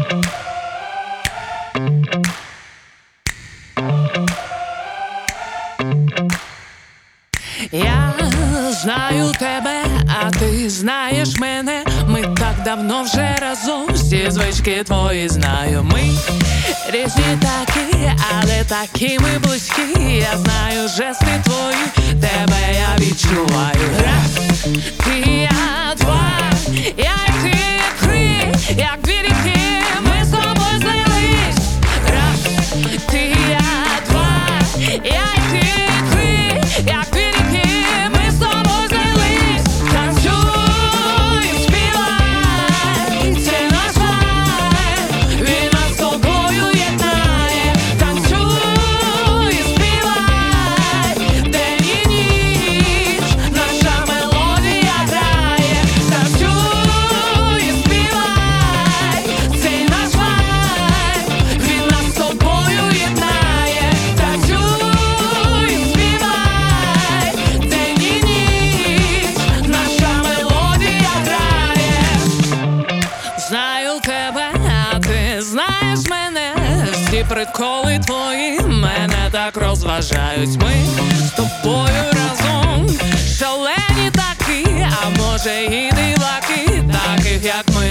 Я знаю тебе, а ти знаєш мене. Ми так давно вже разом, всі звички твої знаю. Ми різні такі, але такі ми близькі. Я знаю жести твої, тебе я відчуваю. Раз, ти, я, два, я і ти, три, як дві ріки, ми з тобою злились. Раз, ти, я, два, я і ти, три, як дві ріки, ми з тобою злились. Танцюй, співай, це наш вайб, він нас з тобою єднає. Танцюй, співай, день і ніч, наша мелодія грає. Танцюй, співай, це наш вайб, він нас з тобою єднає. Танцюй, співай, день і ніч, наша мелодія грає. Знаю тебе, а ти знаєш мене. Всі приколи твої мене так розважають. Ми з тобою разом шалені такі, а може і диваки, таких як ми